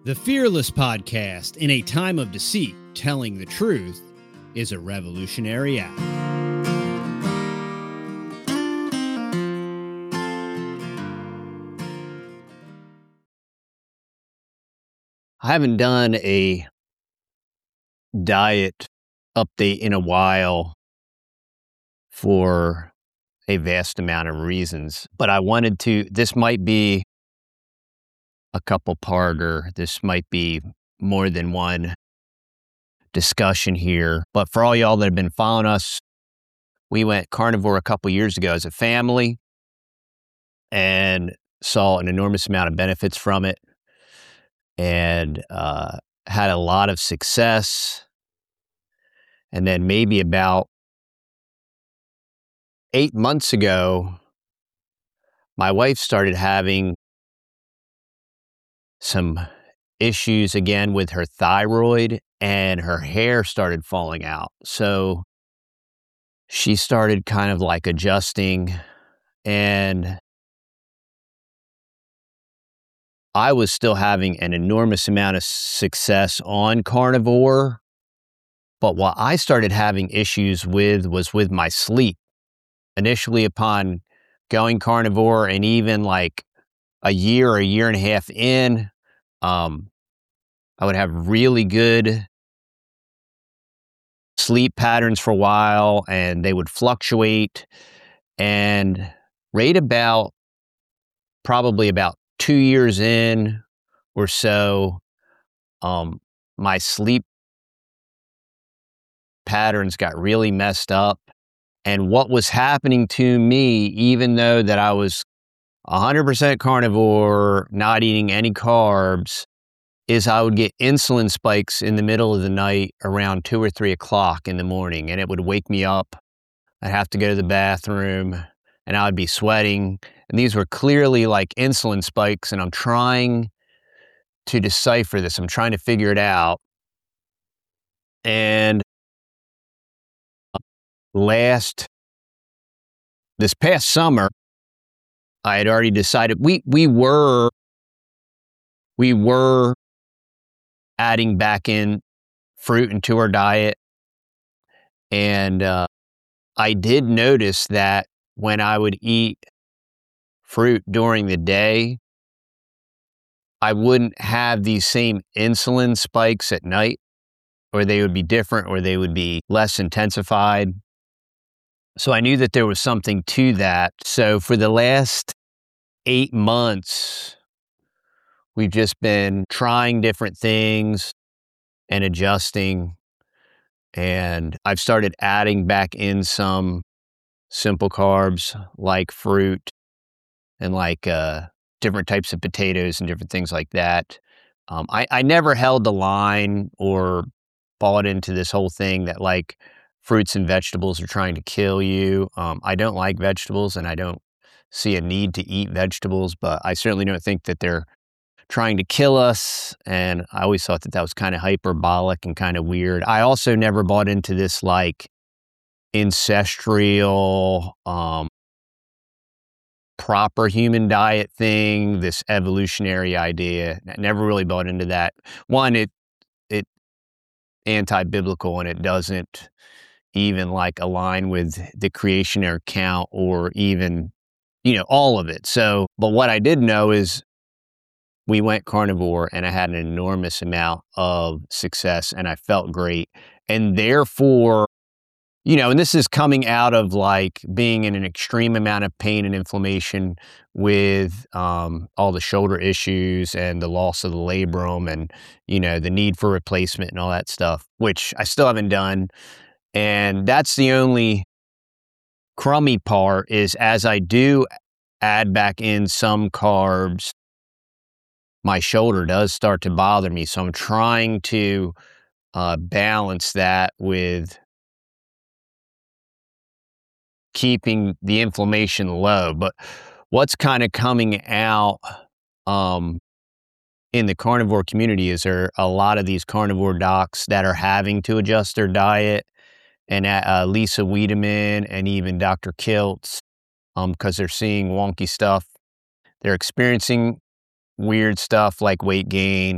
The Fearless Podcast, in a time of deceit, telling the truth is a revolutionary act. I haven't done a diet update in a while for a vast amount of reasons, but I wanted to, this might be a couple-parter, this might be more than one discussion here, but for all y'all that have been following us, we went carnivore a couple years ago as a family and saw an enormous amount of benefits from it and had a lot of success. And then maybe about 8 months ago, my wife started having some issues again with her thyroid and her hair started falling out. So she started kind of like adjusting, and I was still having an enormous amount of success on carnivore. But what I started having issues with was with my sleep. Initially upon going carnivore and even like a year and a half in, I would have really good sleep patterns for a while and they would fluctuate. And right about, probably about 2 years in or so, my sleep patterns got really messed up. And what was happening to me, even though that I was 100% carnivore, not eating any carbs, is I would get insulin spikes in the middle of the night around 2 or 3 o'clock in the morning, and it would wake me up. I'd have to go to the bathroom, and I would be sweating. And these were clearly like insulin spikes, and I'm trying to decipher this. I'm trying to figure it out. And this past summer, I had already decided we were adding back in fruit into our diet. And I did notice that when I would eat fruit during the day, I wouldn't have these same insulin spikes at night, or they would be different, or they would be less intensified. So I knew that there was something to that. So for the last 8 months, we've just been trying different things and adjusting. And I've started adding back in some simple carbs like fruit and like different types of potatoes and different things like that. I never held the line or bought into this whole thing that like fruits and vegetables are trying to kill you. I don't like vegetables and I don't see a need to eat vegetables, but I certainly don't think that they're trying to kill us. And I always thought that that was kind of hyperbolic and kind of weird. I also never bought into this like ancestral, proper human diet thing, this evolutionary idea. I never really bought into that. One, it anti-biblical, and it doesn't even like align with the creation account or even, all of it. So, but what I did know is we went carnivore and I had an enormous amount of success and I felt great. And therefore, and this is coming out of like being in an extreme amount of pain and inflammation with all the shoulder issues and the loss of the labrum and, the need for replacement and all that stuff, which I still haven't done. And that's the only crummy part is as I do add back in some carbs, my shoulder does start to bother me. So I'm trying to balance that with keeping the inflammation low. But what's kind of coming out in the carnivore community is there are a lot of these carnivore docs that are having to adjust their diet, and Lisa Wiedemann and even Dr. Kiltz, because they're seeing wonky stuff. They're experiencing weird stuff like weight gain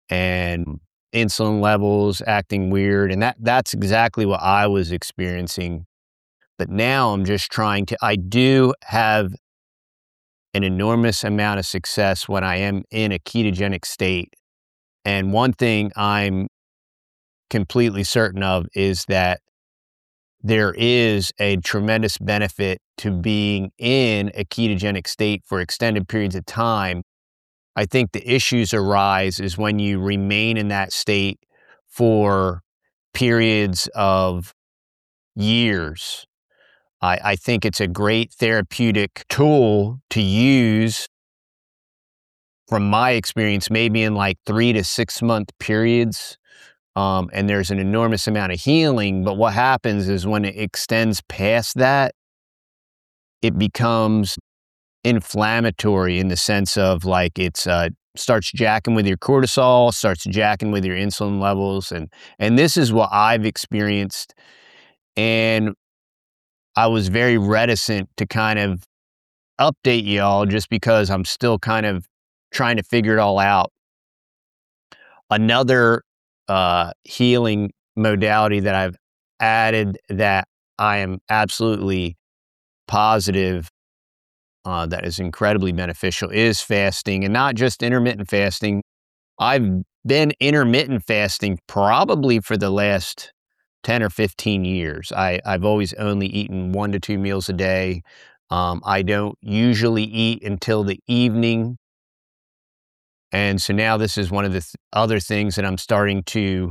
and insulin levels acting weird. And that's exactly what I was experiencing. But now I'm just I do have an enormous amount of success when I am in a ketogenic state. And one thing I'm completely certain of is that there is a tremendous benefit to being in a ketogenic state for extended periods of time. I think the issues arise is when you remain in that state for periods of years. I think it's a great therapeutic tool to use, from my experience, maybe in like 3 to 6 month periods. And there's an enormous amount of healing. But what happens is when it extends past that, it becomes inflammatory in the sense of like starts jacking with your cortisol, starts jacking with your insulin levels. And this is what I've experienced. And I was very reticent to kind of update y'all just because I'm still kind of trying to figure it all out. Another healing modality that I've added that I am absolutely positive that is incredibly beneficial is fasting, and not just intermittent fasting. I've been intermittent fasting probably for the last 10 or 15 years. I've always only eaten 1 to 2 meals a day. I don't usually eat until the evening. And so now this is one of the other things that I'm starting to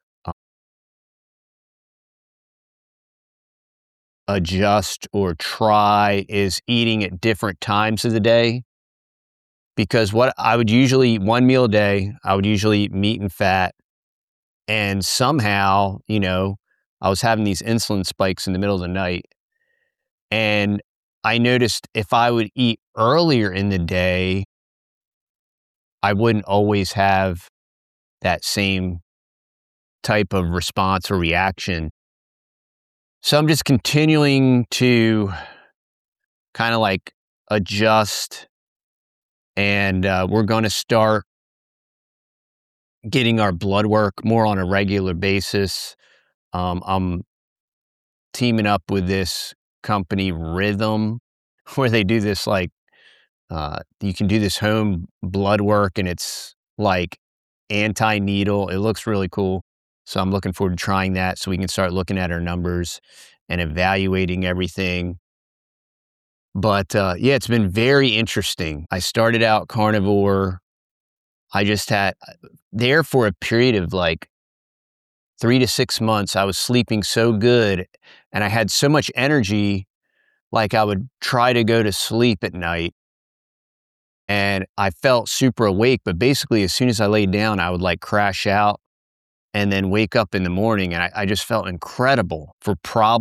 adjust or try, is eating at different times of the day. Because what I would usually eat 1 meal a day, I would usually eat meat and fat. And somehow, I was having these insulin spikes in the middle of the night. And I noticed if I would eat earlier in the day, I wouldn't always have that same type of response or reaction. So I'm just continuing to kind of like adjust, and we're going to start getting our blood work more on a regular basis. I'm teaming up with this company, Rhythm, where they do this you can do this home blood work, and it's like anti-needle. It looks really cool. So I'm looking forward to trying that so we can start looking at our numbers and evaluating everything. But yeah, it's been very interesting. I started out carnivore. I just had there for a period of like 3 to 6 months, I was sleeping so good and I had so much energy, like I would try to go to sleep at night and I felt super awake. But basically, as soon as I laid down, I would like crash out and then wake up in the morning. And I just felt incredible for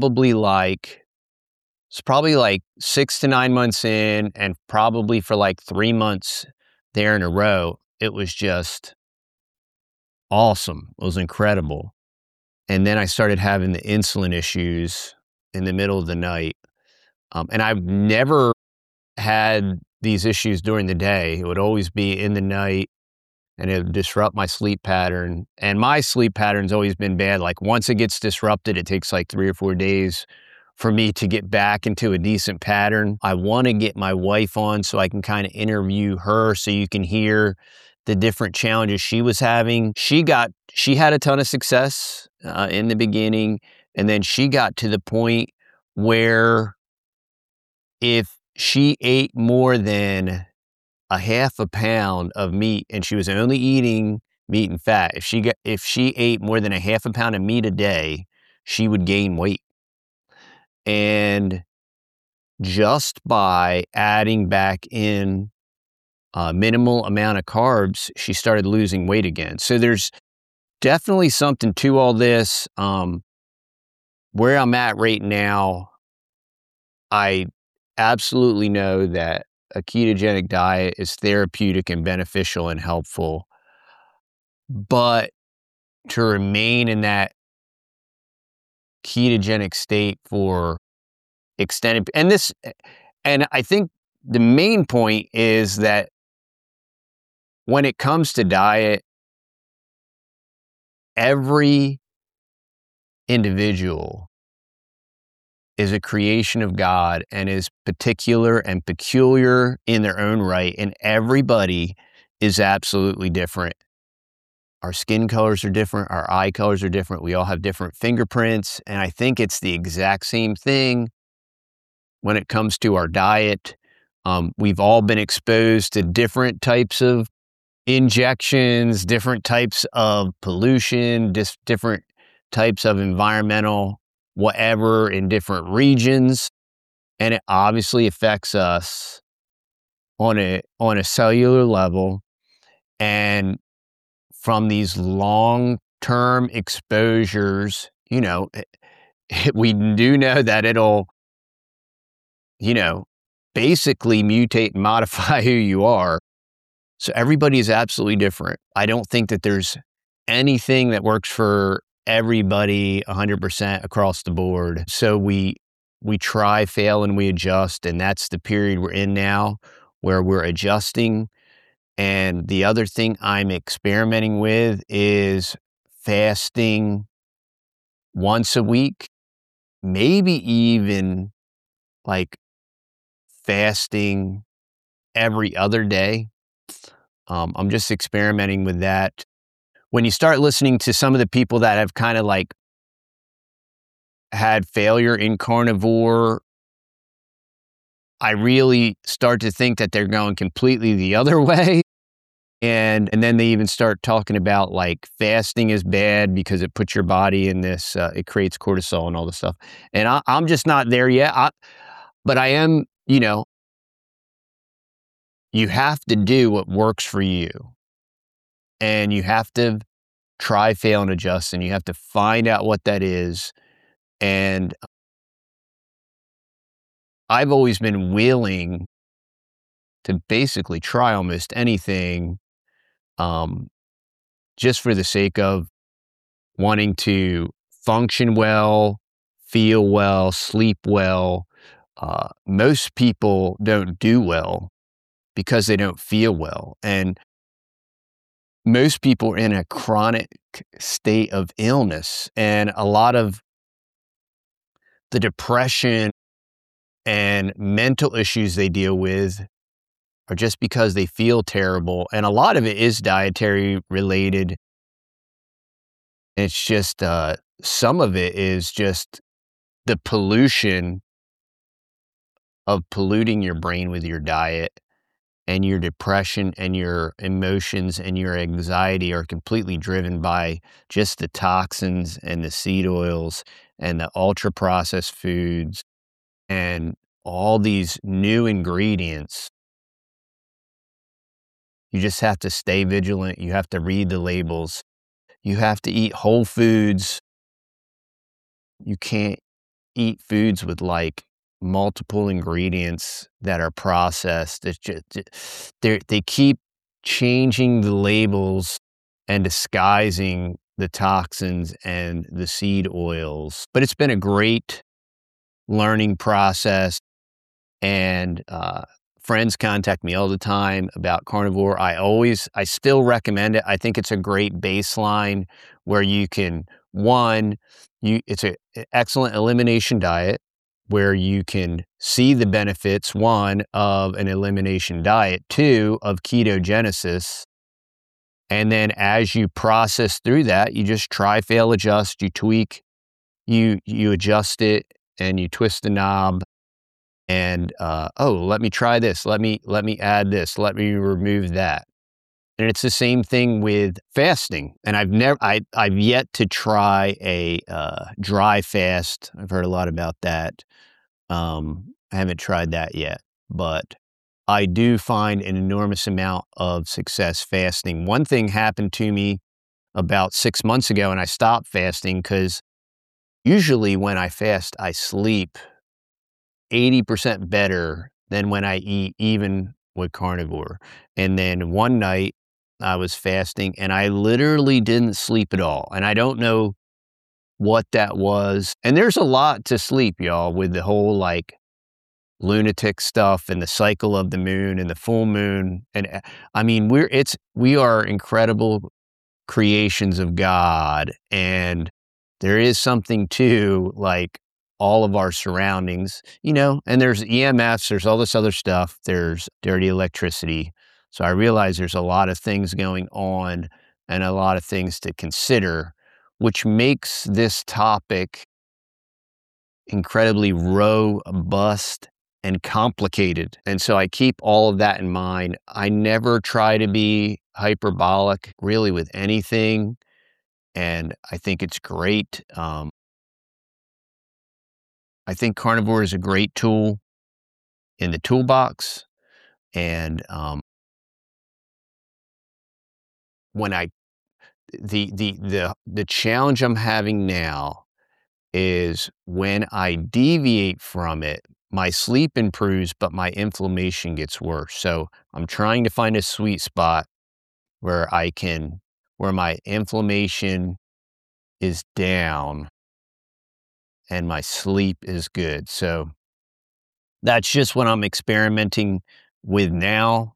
it's probably like 6 to 9 months in, and probably for like 3 months there in a row. It was just awesome. It was incredible. And then I started having the insulin issues in the middle of the night. And I've never had these issues during the day. It would always be in the night, and it would disrupt my sleep pattern. And my sleep pattern's always been bad. Like once it gets disrupted, it takes like 3 or 4 days for me to get back into a decent pattern. I want to get my wife on so I can kind of interview her so you can hear the different challenges she was having. She had a ton of success in the beginning, and then she got to the point where if she ate more than a half a pound of meat, and she was only eating meat and fat, if she ate more than a half a pound of meat a day, she would gain weight. And just by adding back in a minimal amount of carbs, she started losing weight again. So there's definitely something to all this. Where I'm at right now, I absolutely know that a ketogenic diet is therapeutic and beneficial and helpful. But to remain in that ketogenic state for extended, and I think the main point is that when it comes to diet, every individual is a creation of God and is particular and peculiar in their own right, and everybody is absolutely different. Our skin colors are different, our eye colors are different, we all have different fingerprints, and I think it's the exact same thing when it comes to our diet. We've all been exposed to different types of injections, different types of pollution, different types of environmental whatever in different regions, and it obviously affects us on a cellular level. And from these long-term exposures, we do know that it'll, basically mutate and modify who you are. So everybody is absolutely different. I don't think that there's anything that works for everybody 100% across the board. So we try, fail, and we adjust, and that's the period we're in now, where we're adjusting. And the other thing I'm experimenting with is fasting once a week, maybe even like fasting every other day. I'm just experimenting with that. When you start listening to some of the people that have kind of like had failure in carnivore, I really start to think that they're going completely the other way. And then they even start talking about like fasting is bad because it puts your body in this, it creates cortisol and all this stuff. And I'm just not there yet. But I am, you have to do what works for you. And you have to try, fail, and adjust. And you have to find out what that is. And I've always been willing to basically try almost anything, just for the sake of wanting to function well, feel well, sleep well. Most people don't do well because they don't feel well. And most people are in a chronic state of illness. And a lot of the depression and mental issues they deal with are just because they feel terrible. And a lot of it is dietary related. It's just, some of it is just the pollution of polluting your brain with your diet, and your depression and your emotions and your anxiety are completely driven by just the toxins and the seed oils and the ultra processed foods and all these new ingredients. You just have to stay vigilant. You have to read the labels. You have to eat whole foods. You can't eat foods with like multiple ingredients that are processed. It's just, they keep changing the labels and disguising the toxins and the seed oils. But it's been a great learning process. And friends contact me all the time about carnivore. I still recommend it. I think it's a great baseline where you can, it's an excellent elimination diet where you can see the benefits, one, of an elimination diet, two, of ketogenesis. And then as you process through that, you just try, fail, adjust, you tweak, you adjust it, and you twist the knob. And let me try this. Let me add this. Let me remove that. And it's the same thing with fasting. And I've yet to try a dry fast. I've heard a lot about that. I haven't tried that yet, but I do find an enormous amount of success fasting. One thing happened to me about 6 months ago, and I stopped fasting because usually when I fast, I sleep 80% better than when I eat, even with carnivore. And then one night I was fasting and I literally didn't sleep at all. And I don't know what that was. And there's a lot to sleep, y'all, with the whole like lunatic stuff and the cycle of the moon and the full moon. And I mean, we are incredible creations of God. And there is something to like all of our surroundings, and there's EMFs, there's all this other stuff, there's dirty electricity. So I realize there's a lot of things going on and a lot of things to consider, which makes this topic incredibly robust and complicated. And so I keep all of that in mind. I never try to be hyperbolic really with anything. And I think it's great. I think carnivore is a great tool in the toolbox. And when I the challenge I'm having now is when I deviate from it, my sleep improves, but my inflammation gets worse. So I'm trying to find a sweet spot where where my inflammation is down and my sleep is good. So that's just what I'm experimenting with now.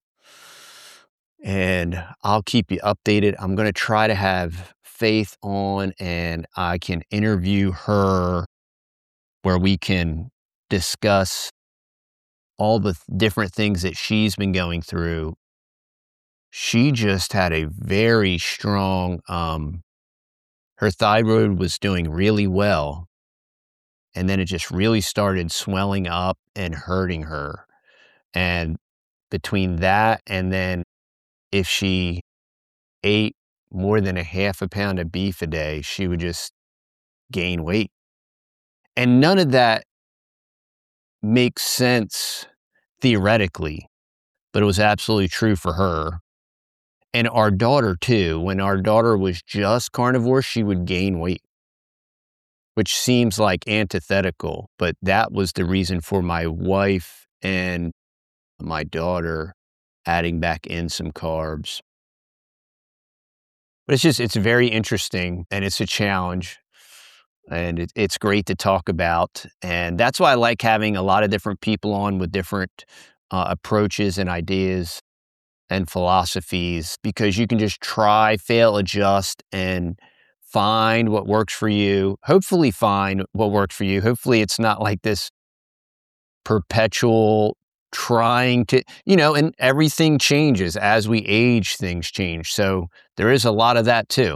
And I'll keep you updated. I'm going to try to have Faith on and I can interview her where we can discuss all the different things that she's been going through. She just had a very strong, her thyroid was doing really well. And then it just really started swelling up and hurting her. And between that and then if she ate more than a half a pound of beef a day, she would just gain weight. And none of that makes sense theoretically, but it was absolutely true for her. And our daughter too, when our daughter was just carnivore, she would gain weight, which seems like antithetical, but that was the reason for my wife and my daughter adding back in some carbs. But it's very interesting and it's a challenge and it's great to talk about. And that's why I like having a lot of different people on with different approaches and ideas and philosophies, because you can just try, fail, adjust, and find what works for you. Hopefully find what works for you. Hopefully it's not like this perpetual trying to, and everything changes as we age, things change. So there is a lot of that too,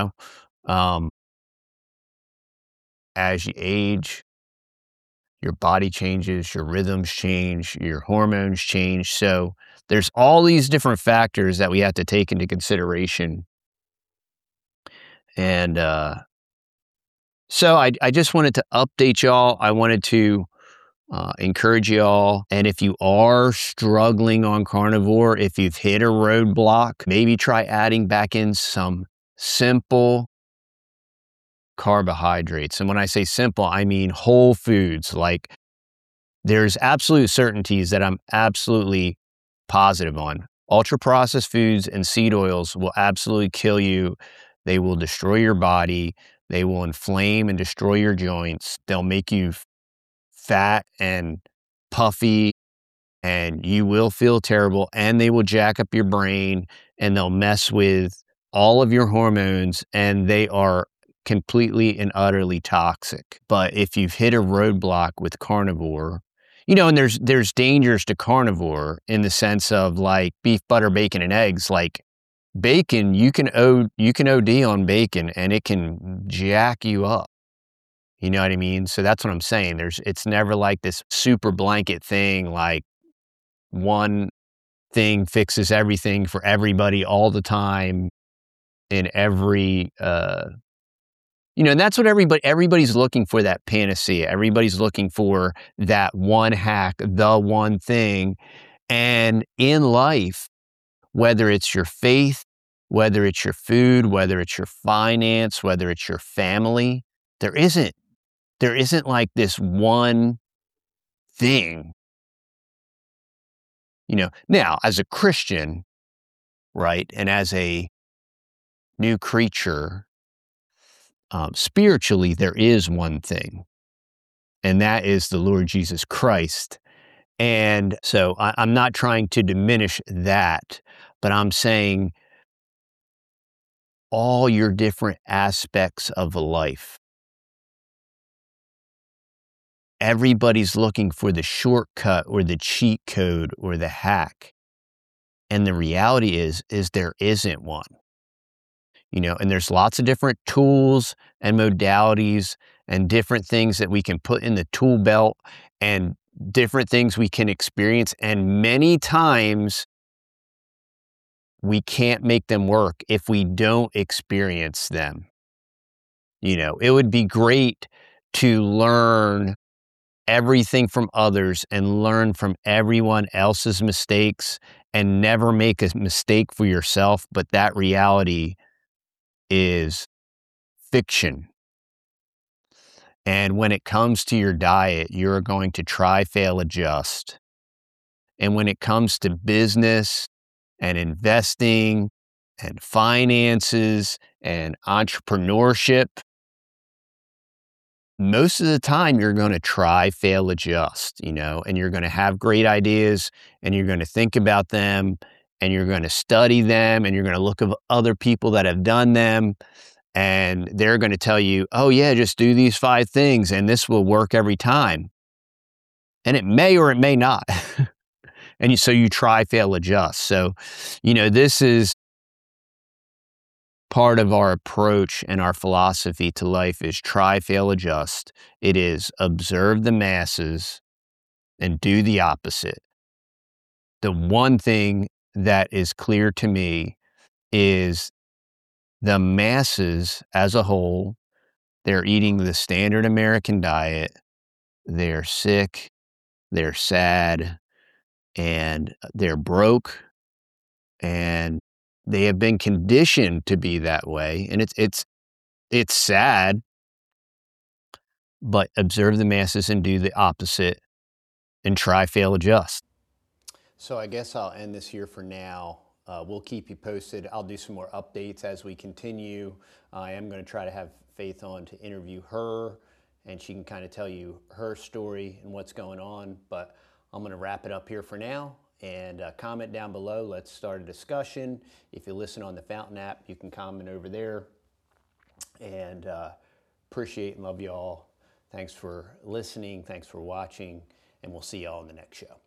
as you age, your body changes, your rhythms change, your hormones change. So there's all these different factors that we have to take into consideration. And so I just wanted to update y'all. I wanted to encourage y'all. And if you are struggling on carnivore, if you've hit a roadblock, maybe try adding back in some simple carbohydrates. And when I say simple, I mean whole foods. Like there's absolute certainties that I'm absolutely positive on. Ultra processed foods and seed oils will absolutely kill you. They will destroy your body. They will inflame and destroy your joints. They'll make you fat and puffy and you will feel terrible, and they will jack up your brain and they'll mess with all of your hormones, and they are completely and utterly toxic. But if you've hit a roadblock with carnivore, and there's dangers to carnivore in the sense of like beef, butter, bacon, and eggs. Like bacon, you can OD on bacon and it can jack you up. You know what I mean? So that's what I'm saying. It's never like this super blanket thing, like one thing fixes everything for everybody all the time in every, and that's what everybody's looking for, that panacea. Everybody's looking for that one hack, the one thing. And in life, whether it's your faith, whether it's your food, whether it's your finance, whether it's your family, there isn't like this one thing. Now as a Christian, right, and as a new creature, spiritually, there is one thing, and that is the Lord Jesus Christ. And so I'm not trying to diminish that, but I'm saying all your different aspects of life. Everybody's looking for the shortcut or the cheat code or the hack. And the reality is there isn't one. And there's lots of different tools and modalities and different things that we can put in the tool belt and different things we can experience. And many times we can't make them work if we don't experience them. It would be great to learn everything from others and learn from everyone else's mistakes and never make a mistake for yourself. But that reality is fiction. And when it comes to your diet, you're going to try, fail, adjust. And when it comes to business and investing and finances and entrepreneurship, most of the time you're going to try, fail, adjust, and you're going to have great ideas and you're going to think about them and you're going to study them and you're going to look at other people that have done them. And they're going to tell you, oh yeah, just do these 5 things and this will work every time. And it may or it may not. And so you try, fail, adjust. So, this is part of our approach and our philosophy to life is try, fail, adjust. It is observe the masses and do the opposite. The one thing that is clear to me is the masses as a whole, they're eating the standard American diet. They're sick, they're sad, and they're broke, and they have been conditioned to be that way. And it's sad, but observe the masses and do the opposite and try, fail, adjust. So I guess I'll end this here for now. We'll keep you posted. I'll do some more updates as we continue. I am going to try to have Faith on to interview her, and she can kind of tell you her story and what's going on. But I'm going to wrap it up here for now. And comment down below. Let's start a discussion. If you listen on the Fountain app, you can comment over there. And appreciate and love you all. Thanks for listening. Thanks for watching. And we'll see y'all in the next show.